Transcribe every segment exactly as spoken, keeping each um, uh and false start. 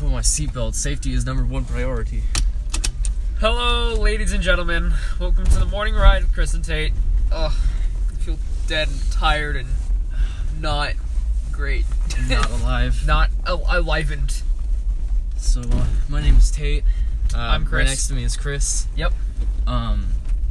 strap on my seatbelt. Safety is number one priority. Hello, ladies and gentlemen. Welcome to the morning ride with Chris and Tate. Ugh, I feel dead and tired and not great. Not alive. Not al- enlivened. So, uh, my name is Tate. Uh, I'm Chris. Right next to me is Chris. Yep. Um,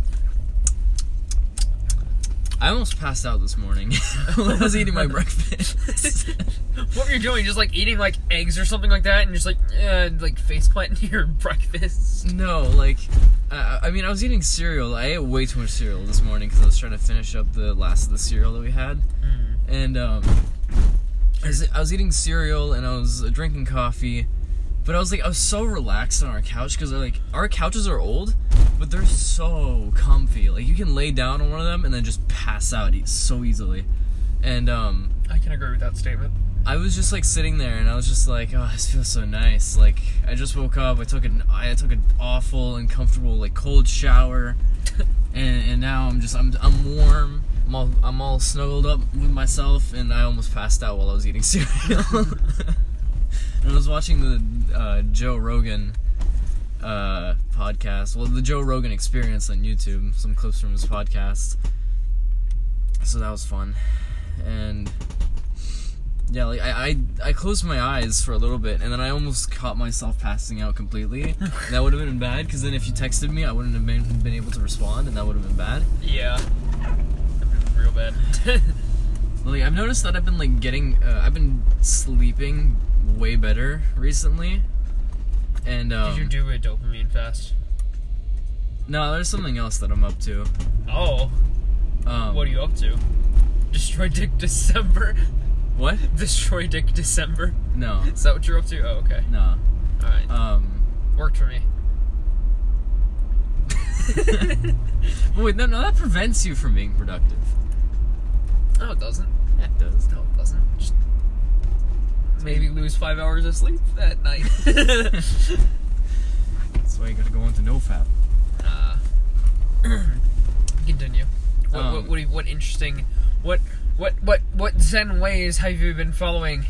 I almost passed out this morning when I was eating my breakfast. What were you doing? Just like eating like eggs or something like that, and just like uh, like face planting your breakfast? No, like, uh, I mean, I was eating cereal. I ate way too much cereal this morning because I was trying to finish up the last of the cereal that we had. Mm. And um, I was, I was eating cereal and I was drinking coffee. But I was like, I was so relaxed on our couch because like our couches are old, but they're so comfy. Like you can lay down on one of them and then just pass out so easily. And um, I can agree with that statement. I was just like sitting there and I was just like, oh, this feels so nice. Like I just woke up, I took an I took an awful, uncomfortable, like cold shower, and and now I'm just I'm I'm warm. I'm all I'm all snuggled up with myself, and I almost passed out while I was eating cereal. And I was watching the uh, Joe Rogan uh, podcast. Well, the Joe Rogan Experience on YouTube. Some clips from his podcast. So that was fun. And yeah, like I, I, I closed my eyes for a little bit, and then I almost caught myself passing out completely. That would have been bad, because then if you texted me, I wouldn't have been, been able to respond, and that would have been bad. Yeah. That would have been real bad. Like I've noticed that I've been like getting, uh, I've been sleeping way better recently, and um, Did you do a dopamine fast? No, there's something else that I'm up to. Oh, Um, what are you up to? Destroy Dick December? What? Destroy Dick December? No, Is that what you're up to? Oh, okay. no. Alright. Um, Worked for me. wait, no, no, that prevents you from being productive. No, it doesn't. Yeah, it does. No, it doesn't. Just maybe lose five hours of sleep that night. That's why you gotta go into NoFap. uh, continue. What, Um, what, what, do you- what interesting, what, what, what, what Zen ways have you been following?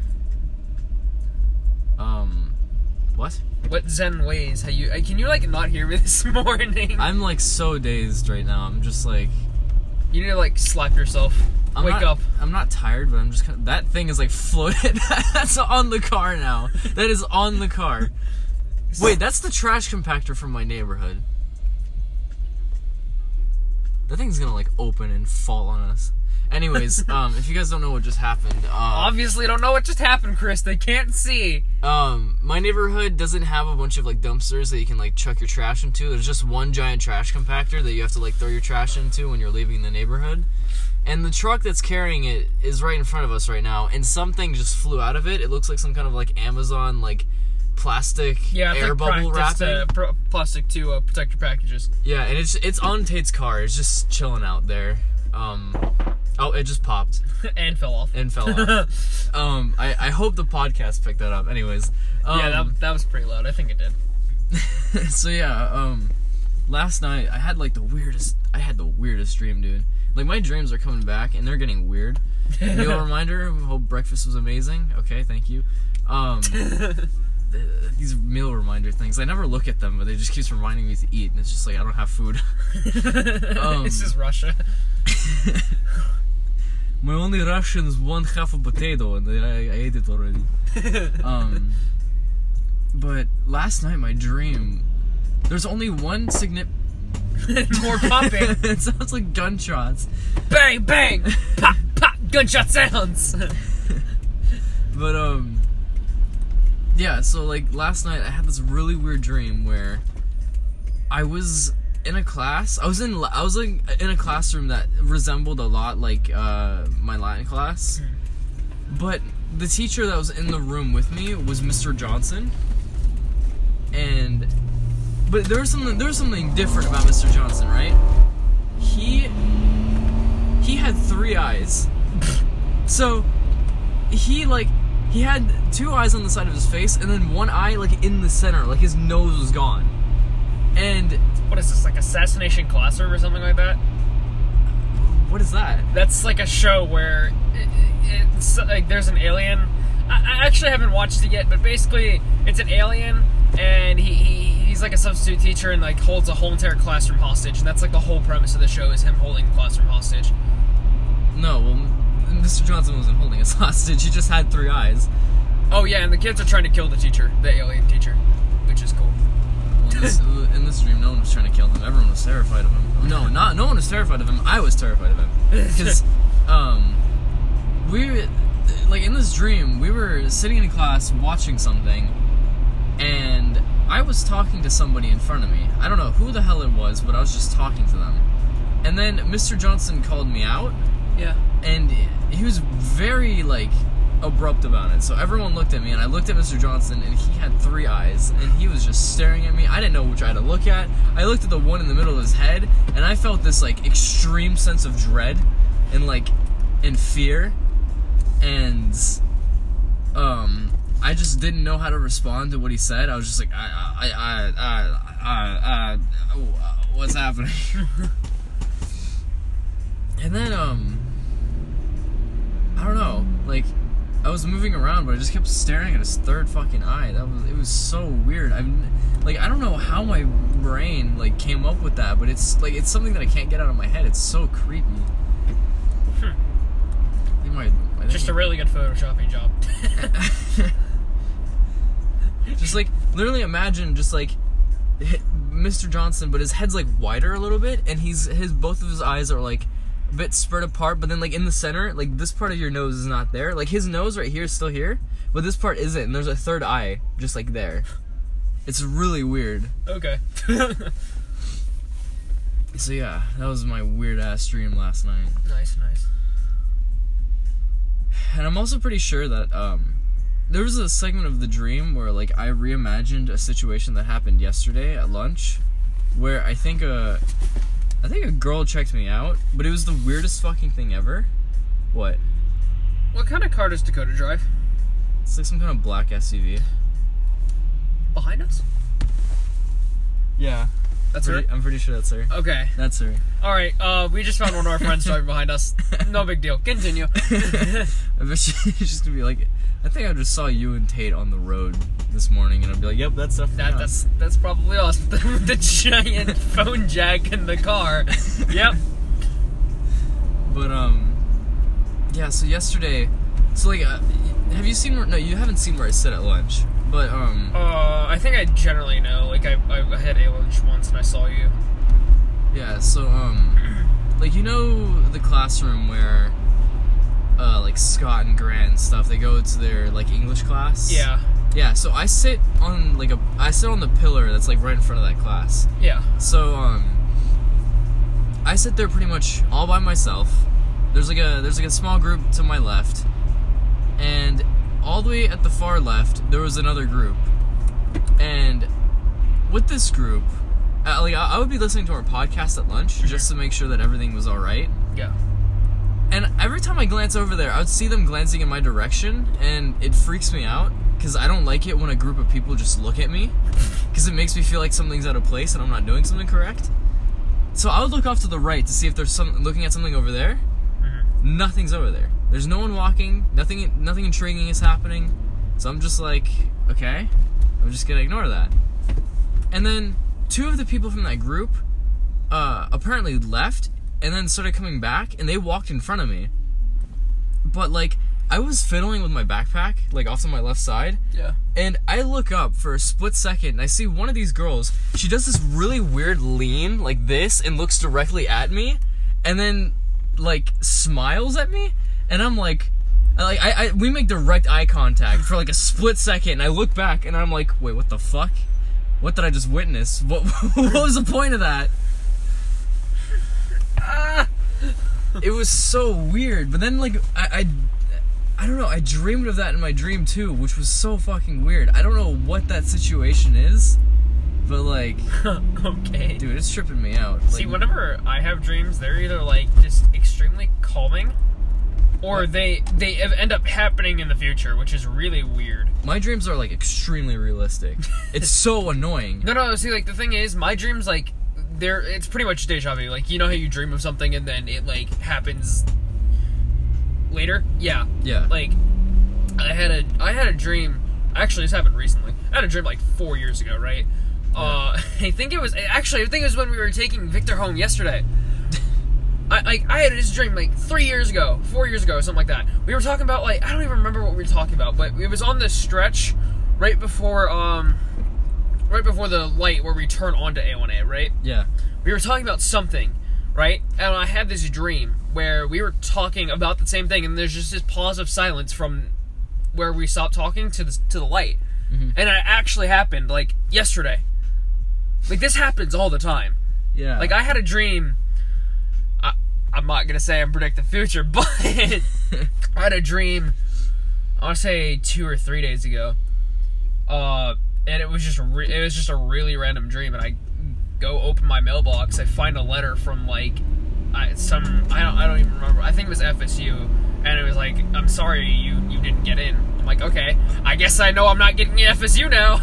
Um, what? What Zen ways have you, uh, can you, like, not hear me this morning? I'm like so dazed right now. I'm just like, You need to, like, slap yourself. I'm Wake not, up. I'm not tired, but I'm just kind of, that thing is like floated. That's on the car now. That is on the car. Wait, that's the trash compactor from my neighborhood. That thing's gonna like open and fall on us. Anyways, um, if you guys don't know what just happened, uh, Obviously don't know what just happened, Chris. They can't see. um, my neighborhood doesn't have a bunch of like dumpsters that you can like chuck your trash into. There's just one giant trash compactor that you have to like throw your trash into when you're leaving the neighborhood. And the truck that's carrying it is right in front of us right now, and something just flew out of it. It looks like some kind of like Amazon like plastic Yeah, it's air like bubble practiced, wrapping. uh, pro- plastic to uh, protect your packages. Yeah, and it's it's on Tate's car. It's just chilling out there. Um, oh, it just popped And fell off. and fell off. um, I, I hope the podcast picked that up. Anyways, um, yeah, that, that was pretty loud. I think it did. so yeah, um, last night I had like the weirdest. I had the weirdest dream, dude. Like my dreams are coming back and they're getting weird. Meal reminder. Hope breakfast was amazing. Okay, thank you. Um, th- these meal reminder things. I never look at them, but they just keeps reminding me to eat, and it's just like I don't have food. um, This is Russia. My only ration is one half a potato, and I, I ate it already. um, but last night my dream, there's only one significant. More popping. It sounds like gunshots. Bang, bang. Pop, pop. Gunshot sounds. But um, yeah. So like last night I had this really weird dream where I was in a class. I was in. I was like in a classroom that resembled a lot like uh, my Latin class, but the teacher that was in the room with me was Mister Johnson, and but there was something there was something different about Mister Johnson, right? He he had three eyes, so he like he had two eyes on the side of his face, and then one eye like in the center, like his nose was gone, and What is this, like Assassination Classroom or something like that? what is that? That's like a show where it, it's like there's an alien I, I actually haven't watched it yet, but basically, it's an alien, and he, he he's like a substitute teacher and like holds a whole entire classroom hostage, and that's like the whole premise of the show is him holding the classroom hostage. No, well, Mister Johnson wasn't holding us hostage. He just had three eyes. Oh yeah, and the kids are trying to kill the teacher, the alien teacher, which is cool. Well, in, this, in this dream, no one was trying to kill him. Everyone was terrified of him. No, not no one was terrified of him. I was terrified of him because um, we like in this dream we were sitting in class watching something, and I was talking to somebody in front of me. I don't know who the hell it was, but I was just talking to them. And then Mister Johnson called me out. Yeah. And he was very, like, abrupt about it. So everyone looked at me, and I looked at Mister Johnson, and he had three eyes, and he was just staring at me. I didn't know which eye to look at. I looked at the one in the middle of his head, and I felt this, like, extreme sense of dread and, like, and fear. And, um... I just didn't know how to respond to what he said. I was just like, I, I, I, I, I, I, what's happening? And then, um, I don't know, like, I was moving around, but I just kept staring at his third fucking eye. That was, it was so weird. I'm, like, I don't know how my brain, like, came up with that, but it's, like, it's something that I can't get out of my head. It's so creepy. Hmm. I think my, I think Just a really good photoshopping job. Just like, literally imagine just like Mister Johnson, but his head's like wider a little bit, and he's his both of his eyes are like a bit spread apart, but then like in the center, like this part of your nose is not there. Like his nose right here is still here, but this part isn't, and there's a third eye just like there. It's really weird. Okay. So yeah, that was my weird ass dream last night. Nice, nice. And I'm also pretty sure that um there was a segment of the dream where, like, I reimagined a situation that happened yesterday at lunch, where I think a, I think a girl checked me out, but it was the weirdest fucking thing ever. What? What kind of car does Dakota drive? It's like some kind of black S U V. Behind us? Yeah. That's pretty, her? I'm pretty sure that's her. Okay. That's her. Alright, uh, we just found one of our friends driving behind us. No big deal. Continue. I bet she's just gonna be like, I think I just saw you and Tate on the road this morning, and I'd be like, yep, that's definitely That, us. that's that's probably us with the, with the giant phone jack in the car. Yep. But, um, yeah, so yesterday, so, like, uh, have you seen where, no, you haven't seen where I sit at lunch, but, um... Uh, I think I generally know. Like, I, I had a lunch once and I saw you. Yeah, so, um, like, you know the classroom where, uh, like, Scott and Grant and stuff, they go to their, like, English class? Yeah. Yeah, so I sit on, like, a, I sit on the pillar that's, like, right in front of that class. Yeah. So, um, I sit there pretty much all by myself. There's, like, a, there's, like, a small group to my left, and all the way at the far left, there was another group. And with this group, uh, like, I, I would be listening to our podcast at lunch just to make sure that everything was all right. Yeah. And every time I glance over there, I would see them glancing in my direction, and it freaks me out, because I don't like it when a group of people just look at me, because it makes me feel like something's out of place and I'm not doing something correct. So I would look off to the right to see if there's some, looking at something over there. Mm-hmm. Nothing's over there. There's no one walking, nothing, nothing intriguing is happening, so I'm just like, okay, I'm just gonna ignore that. And then two of the people from that group uh, apparently left, and then started coming back, and they walked in front of me. But, like, I was fiddling with my backpack, like, off to my left side. Yeah. And I look up for a split second, and I see one of these girls, she does this really weird lean, like this, and looks directly at me, and then, like, smiles at me, and I'm like, like, I, I we make direct eye contact for, like, a split second, and I look back, and I'm like, wait, what the fuck? What did I just witness? What, what was the point of that? Ah! It was so weird, but then, like, I, I, I don't know, I dreamed of that in my dream, too, which was so fucking weird. I don't know what that situation is, but, like... Okay. Dude, it's tripping me out. See, like, whenever I have dreams, they're either, like, just extremely calming, or what? they they end up happening in the future, which is really weird. My dreams are, like, extremely realistic. It's so annoying. No, no, see, like, the thing is, my dreams, like, they're, it's pretty much deja vu. Like, you know how you dream of something and then it, like, happens later? Yeah. Yeah. Like, uh, I had a I had a dream. Actually, this happened recently. I had a dream like four years ago, right? Yeah. Uh, I think it was actually. I think it was when we were taking Victor home yesterday. I like I had this dream like three years ago, four years ago, something like that. We were talking about like I don't even remember what we were talking about, but it was on this stretch right before um right before the light where we turn onto A one A, right? Yeah. We were talking about something, right? And I had this dream where we were talking about the same thing, and there's just this pause of silence from where we stopped talking to the to the light, mm-hmm. and it actually happened like yesterday. Like this happens all the time. Yeah. Like I had a dream. I'm not gonna say I predict the future, but I had a dream. I want to say two or three days ago, uh, and it was just a re- it was just a really random dream. And I go open my mailbox, I find a letter from like I, some I don't I don't even remember. I think it was F S U, and it was like, "I'm sorry you you didn't get in." I'm like, okay, I guess I know I'm not getting F S U now.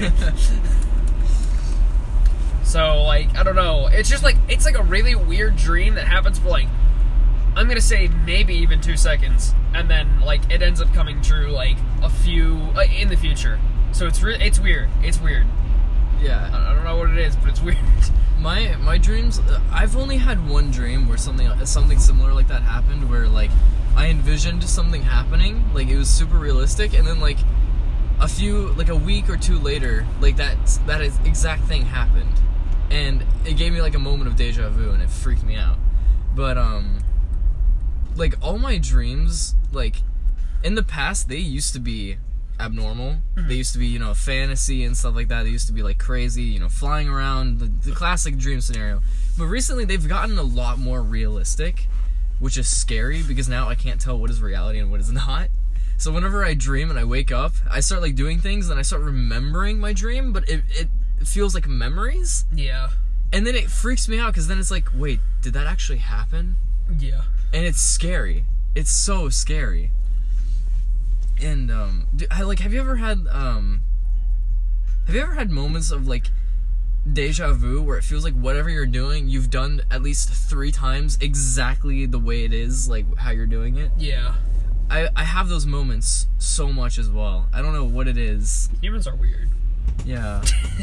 So, like, I don't know. It's just, like, it's, like, a really weird dream that happens for, like, I'm gonna say maybe even two seconds. And then, like, it ends up coming true, like, a few, uh, in the future. So it's re- it's weird. It's weird. Yeah. I, I don't know what it is, but it's weird. My my dreams, I've only had one dream where something something similar like that happened, where, like, I envisioned something happening. Like, it was super realistic. And then, like, a few, like, a week or two later, like, that, that exact thing happened. And it gave me, like, a moment of deja vu, and it freaked me out. But, um, like, all my dreams, like, in the past, they used to be abnormal. Mm-hmm. They used to be, you know, fantasy and stuff like that. They used to be, like, crazy, you know, flying around, the, the classic dream scenario. But recently, they've gotten a lot more realistic, which is scary, because now I can't tell what is reality and what is not. So whenever I dream and I wake up, I start, like, doing things, and I start remembering my dream, but it... it It feels like memories. Yeah. And then it freaks me out, because then it's like, wait, did that actually happen? Yeah. And it's scary. It's so scary. And, um, do, I, like, have you ever had, um, have you ever had moments of, like, deja vu, where it feels like whatever you're doing, you've done at least three times exactly the way it is, like, how you're doing it? Yeah. I, I have those moments so much as well. I don't know what it is. Humans are weird. Yeah.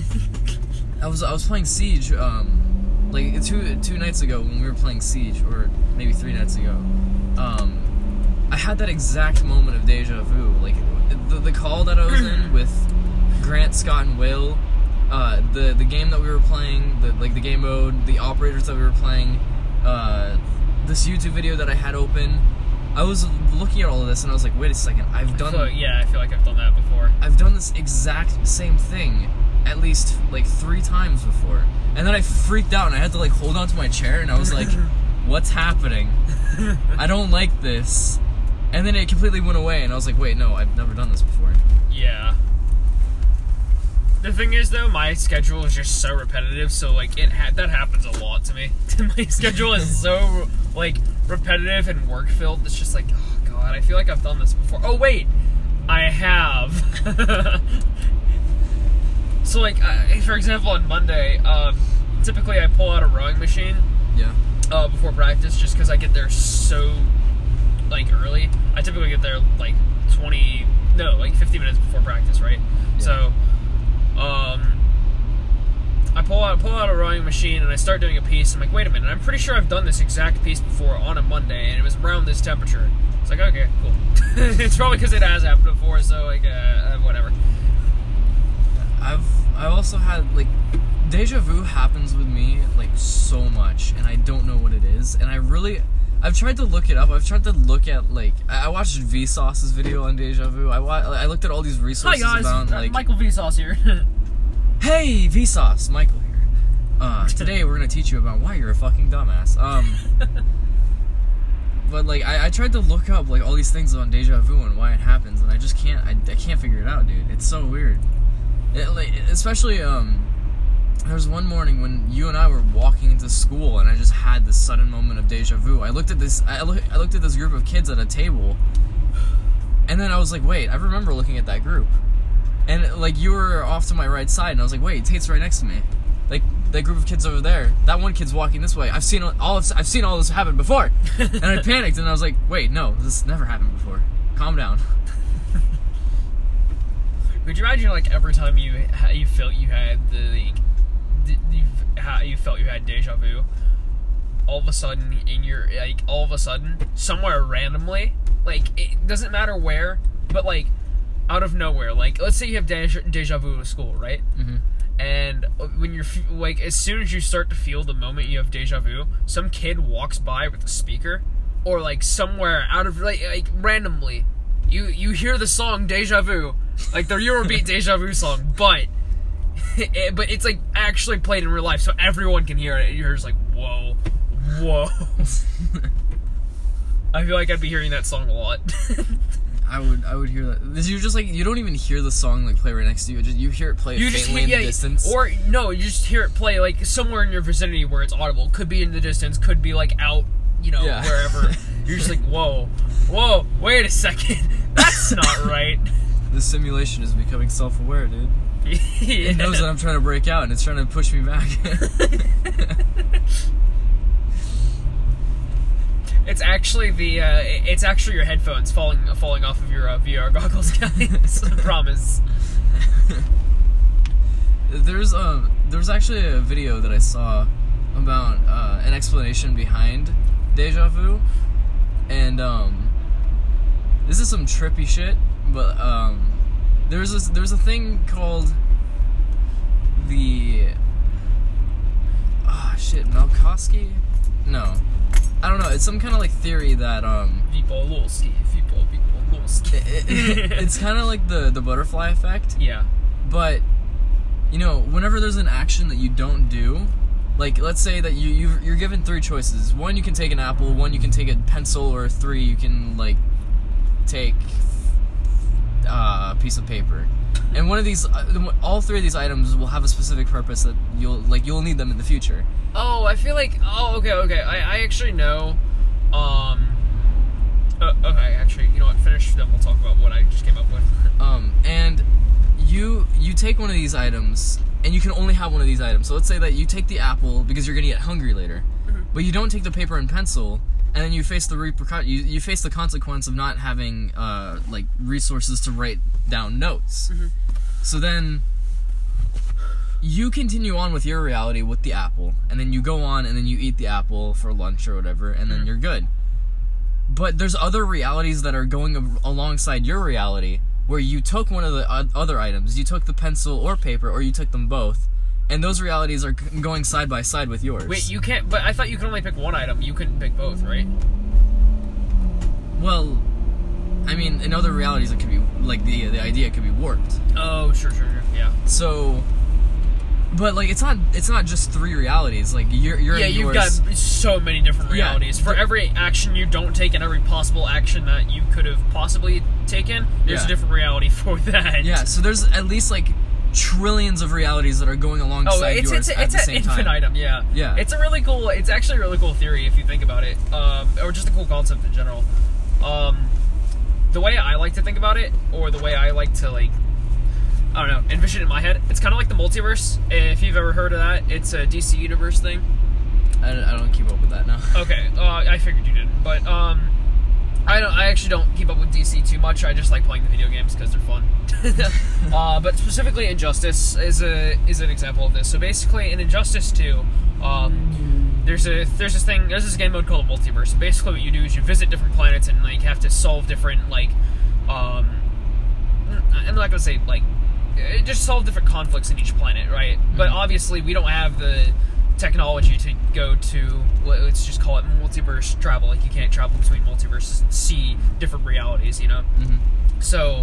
I was I was playing Siege, um, like two two nights ago when we were playing Siege, or maybe three nights ago. Um, I had that exact moment of deja vu. Like the the call that I was in with Grant, Scott, and Will, uh, the the game that we were playing, the like the game mode, the operators that we were playing, uh, this YouTube video that I had open. I was looking at all of this and I was like, wait a second, I've done... I feel, yeah, I feel like I've done that before. I've done this exact same thing at least, like, three times before. And then I freaked out and I had to, like, hold on to my chair and I was like, what's happening? I don't like this. And then it completely went away and I was like, wait, no, I've never done this before. Yeah. The thing is, though, my schedule is just so repetitive, so, like, it ha- that happens a lot to me. My schedule is so, like, repetitive and work-filled, it's just like, oh, God, I feel like I've done this before. Oh, wait! I have. So, like, uh, for example, on Monday, um, typically I pull out a rowing machine. Yeah. Uh, before practice, just because I get there so, like, early. I typically get there, like, twenty, no, like, fifteen minutes before practice, right? Yeah. So... Um, I pull out pull out a rowing machine and I start doing a piece. I'm like, wait a minute, I'm pretty sure I've done this exact piece before on a Monday, and it was around this temperature. It's like, okay, cool. It's probably because it has happened before, so like, uh, whatever. I've I've also had like deja vu happens with me like so much, and I don't know what it is, and I really. I've tried to look it up. I've tried to look at, like... I watched Vsauce's video on deja vu. I, wa- I looked at all these resources Hi guys, about, uh, like... Michael Vsauce here. Hey, Vsauce! Michael here. Uh, today we're gonna teach you about why you're a fucking dumbass. Um... but, like, I, I tried to look up, like, all these things on deja vu and why it happens, and I just can't... I, I can't figure it out, dude. It's so weird. It, like, especially, um... there was one morning when you and I were walking into school, and I just had this sudden moment of deja vu. I looked at this. I, look, I looked at this group of kids at a table, and then I was like, "Wait, I remember looking at that group." And like you were off to my right side, and I was like, "Wait, Tate's right next to me." Like that group of kids over there. That one kid's walking this way. I've seen all. Of, I've seen all this happen before, and I panicked, and I was like, "Wait, no, this never happened before. Calm down." you imagine like every time you you felt you had the like, you you felt you had deja vu, all of a sudden in your like all of a sudden somewhere randomly, like it doesn't matter where, but like out of nowhere, like let's say you have deja, deja vu at school, right? Mm-hmm. And when you're like, as soon as you start to feel the moment you have deja vu, some kid walks by with a speaker, or like somewhere out of like like randomly, you you hear the song Deja Vu, like the Eurobeat Deja Vu song, but it, but it's like actually played in real life, so everyone can hear it. And you're just like, whoa, whoa. I feel like I'd be hearing that song a lot. I would, I would hear that. You just like you don't even hear the song like play right next to you. Just you hear it play you faintly just, yeah, in the distance, or no, you just hear it play like somewhere in your vicinity where it's audible. Could be in the distance, could be like out, you know, yeah. wherever. You're just like, whoa, whoa, wait a second, that's not right. The simulation is becoming self-aware, dude. Yeah. It knows that I'm trying to break out, and it's trying to push me back. It's actually the uh, it's actually your headphones falling falling off of your uh, V R goggles, guys. I promise. There's um there was actually a video that I saw about uh, an explanation behind deja vu, and um this is some trippy shit, but um there's this there's a thing called the ah oh, shit Malkowski no. I don't know, it's some kind of like theory that um Vipolowski, Vipolowski. it, it, it's kind of like the the butterfly effect. Yeah. But you know, whenever there's an action that you don't do, like let's say that you you've, you're given three choices. One, you can take an apple. One, you can take a pencil. Or three, you can like take uh, a piece of paper. And one of these, all three of these items will have a specific purpose that you'll like. You'll need them in the future. Oh, I feel like. Oh, okay, okay. I, I actually know. Um. Uh, okay, actually, you know what? Finish, then we'll talk about what I just came up with. Um, and you you take one of these items, and you can only have one of these items. So let's say that you take the apple because you're gonna get hungry later, mm-hmm. but you don't take the paper and pencil, and then you face the repercussion. You, you face the consequence of not having uh like resources to write down notes. Mm-hmm. So then you continue on with your reality with the apple, and then you go on and then you eat the apple for lunch or whatever, and then mm-hmm. you're good. But there's other realities that are going alongside your reality where you took one of the other items, you took the pencil or paper, or you took them both, and those realities are going side by side with yours. Wait, you can't, but I thought you could only pick one item. You couldn't pick both, right? Well, I mean, in other realities, it could be, like, the the idea could be warped. Oh, sure, sure, sure, yeah. So, but, like, it's not it's not just three realities. Like, you're, you're yeah, in you've yours. got so many different realities. Yeah. For every action you don't take and every possible action that you could have possibly taken, there's yeah. a different reality for that. Yeah, so there's at least, like, trillions of realities that are going alongside oh, it's, yours it's, at it's the same an time. infinitum, yeah. Yeah. It's a really cool, it's actually a really cool theory if you think about it, um, or just a cool concept in general. Um, the way I like to think about it, or the way I like to, like, I don't know, envision it in my head, it's kind of like the multiverse, if you've ever heard of that. It's a D C Universe thing. I don't, I don't keep up with that now. Okay, uh, I figured you didn't, but, um, I don't. I actually don't keep up with D C too much. I just like playing the video games because they're fun. uh, but specifically, Injustice is a is an example of this. So basically, in Injustice two, um, there's a there's this thing. There's this game mode called a multiverse. So basically, what you do is you visit different planets and like have to solve different like, um, I'm not gonna say like, just solve different conflicts in each planet, right? Mm-hmm. But obviously, we don't have the technology to go to, let's just call it multiverse travel. Like, you can't travel between multiverses and see different realities, you know? Mm-hmm. So,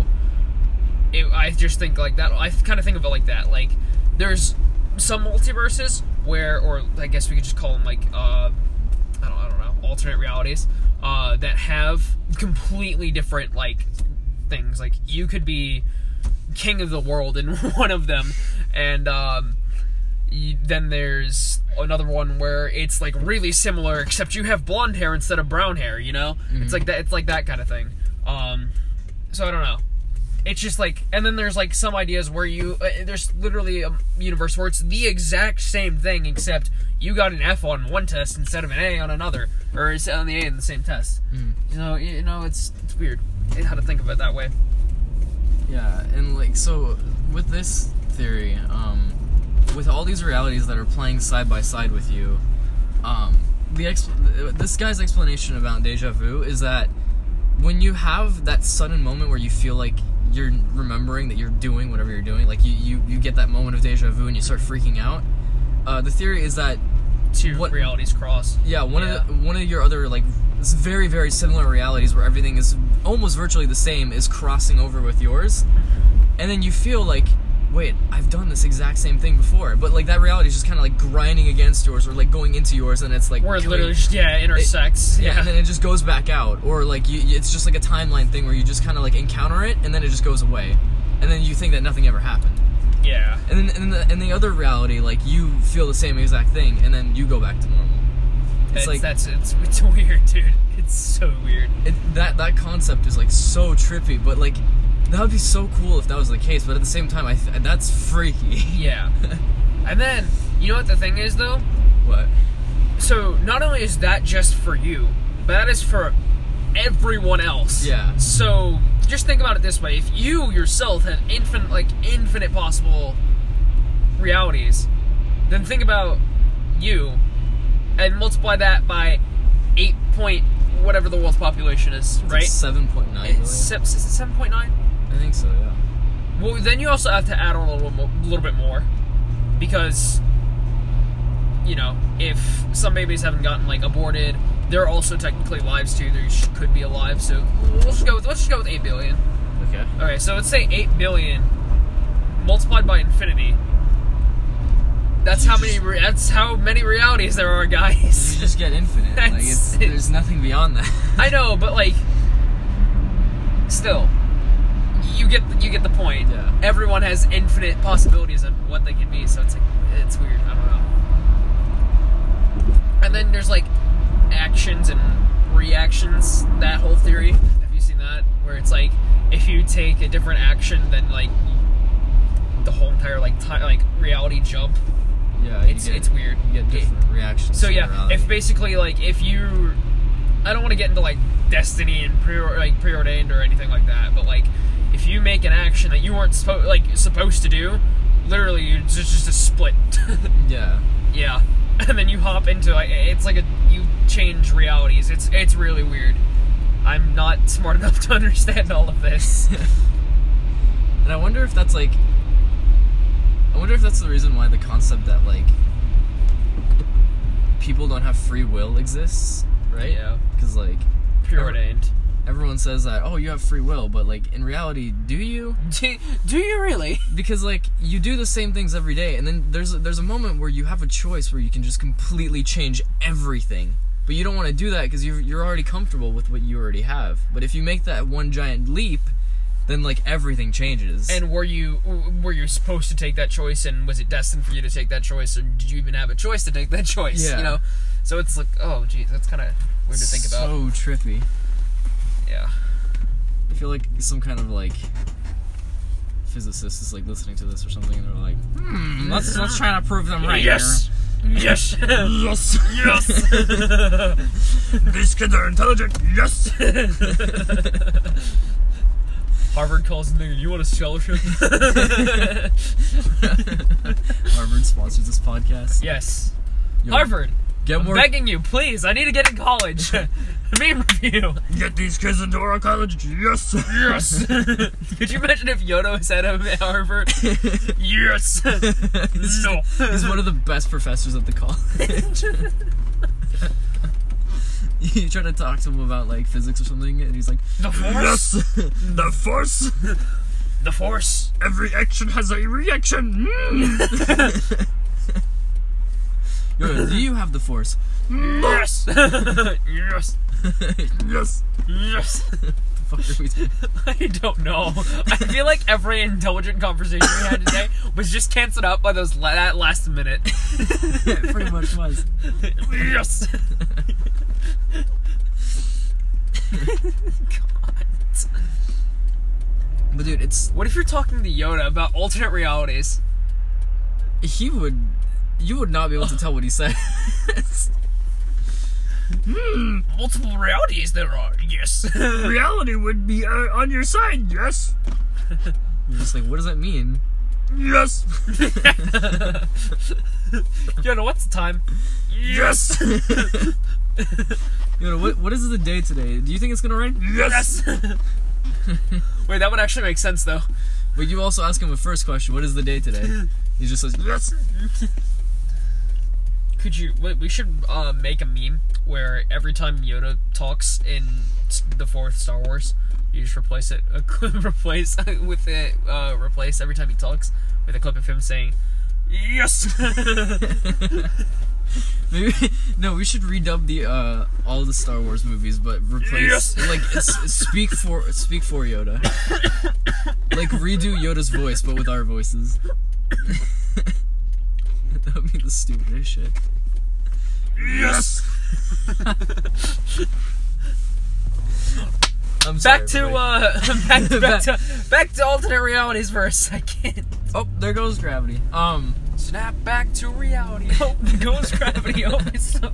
it, I just think like that, I kind of think of it like that. Like, there's some multiverses where, or I guess we could just call them like, uh, I don't, I don't know, alternate realities, uh, that have completely different, like, things. Like, you could be king of the world in one of them, and, um, You, then there's another one where it's like really similar, except you have blonde hair instead of brown hair. You know, mm-hmm. it's like that. It's like that kind of thing. Um, so I don't know. It's just like, and then there's like some ideas where you uh, there's literally a universe where it's the exact same thing, except you got an F on one test instead of an A on another, or it's on the A in the same test. Mm. You know, you know, it's it's weird how to think of it that way. Yeah, and like so with this theory, um, with all these realities that are playing side by side with you, um, the exp- this guy's explanation about deja vu is that when you have that sudden moment where you feel like you're remembering that you're doing whatever you're doing, like you, you, you get that moment of deja vu and you start freaking out. Uh, the theory is that Two what, realities cross. Yeah, one Yeah. of the, one of your other like very very similar realities where everything is almost virtually the same is crossing over with yours, and then you feel like, wait, I've done this exact same thing before, but like that reality is just kind of like grinding against yours or like going into yours, and it's like Where it killing- literally just, yeah, intersects. It- yeah, yeah. and then it just goes back out, or like you, it's just like a timeline thing where you just kind of like encounter it, and then it just goes away, and then you think that nothing ever happened. Yeah. And then in the in the other reality, like you feel the same exact thing, and then you go back to normal. It's It's like that's it's it's weird, dude. It's so weird. it, that that concept is like so trippy, but like that would be so cool if that was the case. But at the same time, I th- that's freaky. Yeah. And then you know what the thing is though? What? So not only is that just for you, but that is for everyone else. Yeah. So just think about it this way: if you yourself have infinite, like infinite possible realities, then think about you and multiply that by eight point whatever the world's population is, right? Seven point nine million. It's seven point nine. I think so. Yeah. Well, then you also have to add on a little, mo- little bit more, because you know, if some babies haven't gotten like aborted, they're also technically lives too. They sh- could be alive. So we'll just go with let's just go with eight billion. Okay. Okay, so let's say eight billion multiplied by infinity. That's You how just- many. Re- that's how many realities there are, guys. You just get infinite. like That's it's, it. there's nothing beyond that. I know, but like, still, you get you get the point. Yeah. Everyone has infinite possibilities of what they can be, so it's like it's weird. I don't know. And then there's like actions and reactions. That whole theory. Have you seen that? Where it's like if you take a different action, then like the whole entire like time like reality jump. Yeah. you It's get, it's weird. You get different reactions. So to yeah, reality. if basically like if you, I don't want to get into like destiny and pre like preordained or anything like that, but like if you make an action that you weren't supposed like supposed to do, literally it's just, just a split. Yeah. Yeah, and then you hop into like it's like a you change realities. It's it's really weird. I'm not smart enough to understand all of this. And I wonder if that's like, I wonder if that's the reason why the concept that like people don't have free will exists, right? Yeah. Because like Preordained. everyone says that, oh, you have free will, but like in reality, do you? Do, do you really? Because like you do the same things every day, and then there's a, there's a moment where you have a choice where you can just completely change everything, but you don't want to do that because you're you're already comfortable with what you already have. But if you make that one giant leap, then like everything changes. And were you were you supposed to take that choice, and was it destined for you to take that choice, or did you even have a choice to take that choice? Yeah. You know, so it's like, oh, geez, that's kind of weird to think about. So trippy. Yeah. I feel like some kind of like physicist is like listening to this or something, and they're like, hmm, let's let's try to prove them right. Yes. Yes. Yes. Yes. These kids are intelligent. Yes. Harvard calls the nigga, you want a scholarship? Harvard sponsors this podcast. Yes. Yo, Harvard, get I'm more. begging you, please. I need to get in college. Meme review. Get these kids into our college. Yes. Yes. Could you imagine if Yoda was at Harvard? Yes. He's, No. he's one of the best professors at the college. You try to talk to him about like physics or something, and he's like, The Force? The Force. The Force. Every action has a reaction. Mm. Yo, do you have the Force? Yes. Yes. Yes. Yes. What the fuck are we doing? I don't know. I feel like every intelligent conversation we had today was just canceled out by those la- that last minute. It pretty much was. Yes. God. But dude, it's What if you're talking to Yoda about alternate realities? he would. You would not be able to tell what he said. Hmm, multiple realities there are, yes. Reality would be uh, on your side, yes. You're just like, what does that mean? Yes! Yoda, what's the time? Yes! Yoda, what, what is the day today? Do you think it's gonna rain? Yes! Wait, that would actually make sense, though. But you also ask him a first question, what is the day today? He just says, yes! Could you... We should uh, make a meme where every time Yoda talks in the fourth Star Wars, you just replace it, uh, replace with it, uh, replace every time he talks with a clip of him saying, yes! Maybe, no, we should redub the, uh, all the Star Wars movies, but replace, yes! like, s- speak for, speak for Yoda. Like, redo Yoda's voice, but with our voices. That would be the stupidest shit. Yes! I'm sorry, back to, everybody. uh, back, to, back to, back to alternate realities for a second. Oh, there goes gravity. Um, Snap back to reality. Oh, there goes gravity. Oh, it's so...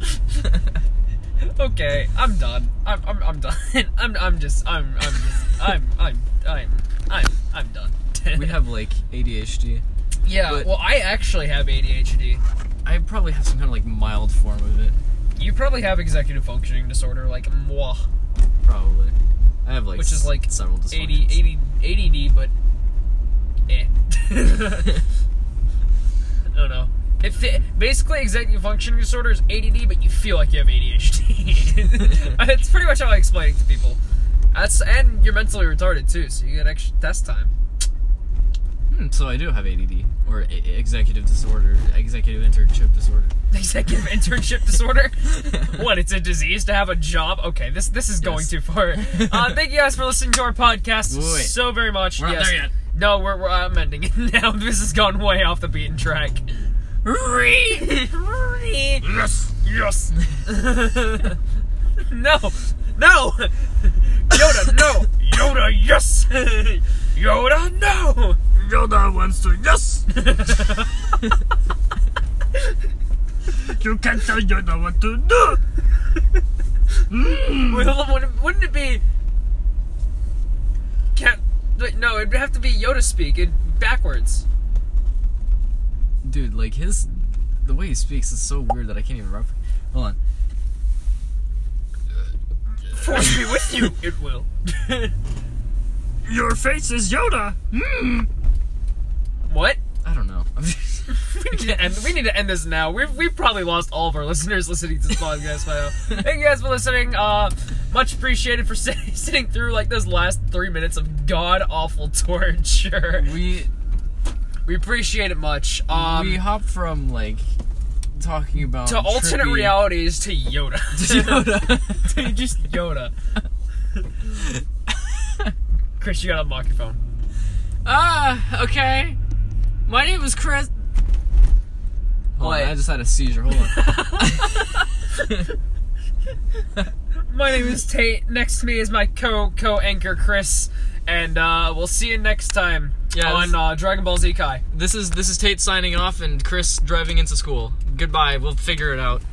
Okay, I'm done. I'm, I'm, I'm done. I'm, I'm just, I'm, I'm just, I'm, I'm, I'm, I'm, I'm done. we have, like, A D H D. Yeah, but well, I actually have A D H D. I probably have some kind of, like, mild form of it. You probably have executive functioning disorder, like moi. Probably. I have, like, Which is, like, several dysfunctions. eighty, eighty, A D D, but eh. I don't know. It fi- basically, executive functioning disorder is A D D, but you feel like you have A D H D. It's pretty much how I explain it to people. That's and you're mentally retarded too, so you get extra test time. Hmm, so I do have A D D, or a- executive disorder, executive internship disorder. Executive internship disorder? What? It's a disease to have a job? Okay, this this is going Yes. too far. Uh, thank you guys for listening to our podcast Wait, wait. so very much. We're not yes. there yet. No, we're, we're I'm ending it now. This has gone way off the beaten track. Yes, yes. No, no, Yoda, no, Yoda, yes, Yoda, no, Yoda wants to, yes. You can't tell Yoda what to do. Mm. Well, wouldn't, wouldn't it be? Can't. Wait, no, it'd have to be Yoda speak it backwards. Dude, like, his... The way he speaks is so weird that I can't even rep... Hold on. Force me with you. It will. Your face is Yoda. Mm. What? I don't know. I'm just... we, need to end, we need to end this now. We've, we've probably lost all of our listeners listening to this podcast by now. Thank you guys for listening. Uh, much appreciated for sit, sitting through like those last three minutes of god-awful torture. We... We appreciate it much. Um, we hop from, like, talking about to alternate trippy... realities to Yoda. To Yoda. To just Yoda. Chris, you gotta unlock your phone. Ah, okay. My name is Chris... Hold Wait. on, I just had a seizure. Hold on. My name is Tate. Next to me is my co co anchor Chris, and uh, we'll see you next time Yeah, on this- uh, Dragon Ball Z Kai. This is this is Tate signing off and Chris driving into school. Goodbye. We'll figure it out.